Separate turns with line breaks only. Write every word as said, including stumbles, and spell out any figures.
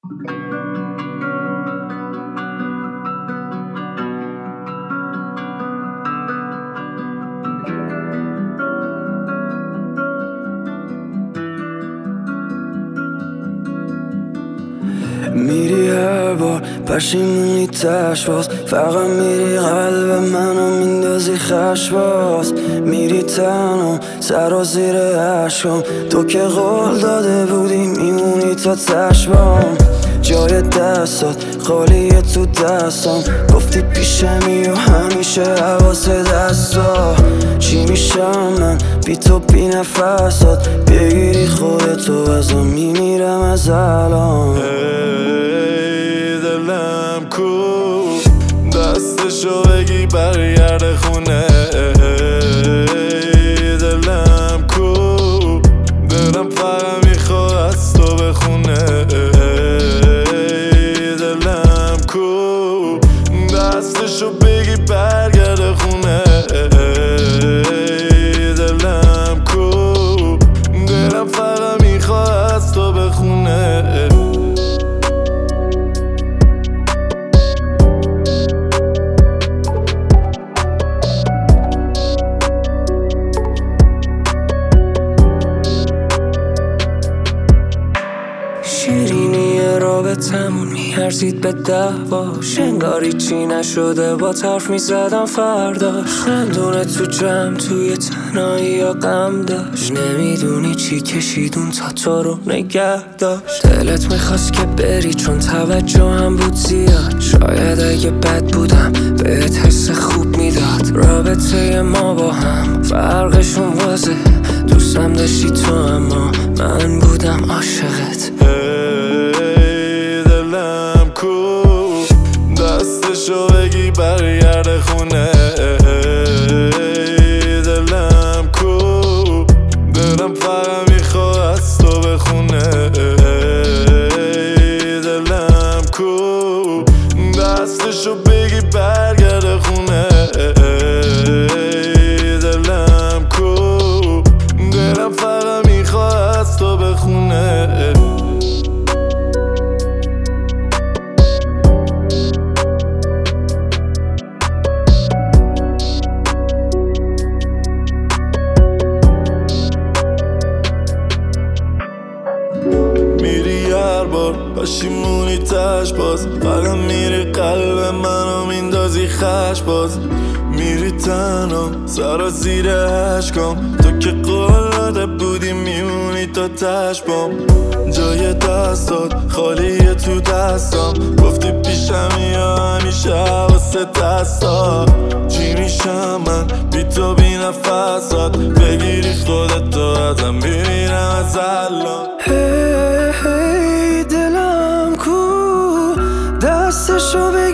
میری هر بار پشیمونی تش باز، فقط میری قلب منو میندازی خش باز. میری تنها سر و زیر عشقم، تو که قول داده بودی میمونی تا تشبام. جای دستات خالیه تو دستم، گفتی پیشمی و همیشه حواس دستا. چی میشم من بی تو بی نفسات، بگیری خودتو ازم میمیرم از الان.
ای دلم کو دستشو بگی برگرده خونه. ای دلم کو دلم فقط میخواد از تو بخونه. ای دلم کو دستشو بگی برگرده خونه. ای دلم کو دلم فقط میخواد از تو بخونه.
شیرینی رابطمون میارزید به دعواش، انگاری چی نشده با طرف میزدم فرداش. خندونه تو جمع توی تنهایی یا غم داشت، نمیدونی چی کشیدون تا تو رو نگه داشت. دلت میخواست که بری چون توجه هم بود زیاد، شاید اگه بد بودم بهت حس خوب میداد. رابطه ما با هم فرقشون واضحه، دوستم داشتی تو اما من بودم عاشقت.
ای دلم کو دستشو بگی برگرده خونه. ای دلم کو دلم فقط میخواد از تو بخونه. ای دلم کو دستشو بگی برگرده خونه. ای دلم کو دلم فقط میخواد از تو بخونه. میری هر بار پشیمونی تش باز، فقط میری قلب منو میندازی خش باز. میری تنها سر و زیر عشقم، تو که قول داده بودی میمونی تا تشبام. جای دستات خالیه تو دستم، گفتی پیشمی یا همیشه حواس دستا. چی میشم من بی تو بی نفسات، بگیری خودتو ازم میمیرم از الان.
هی هی دلم کو دستشو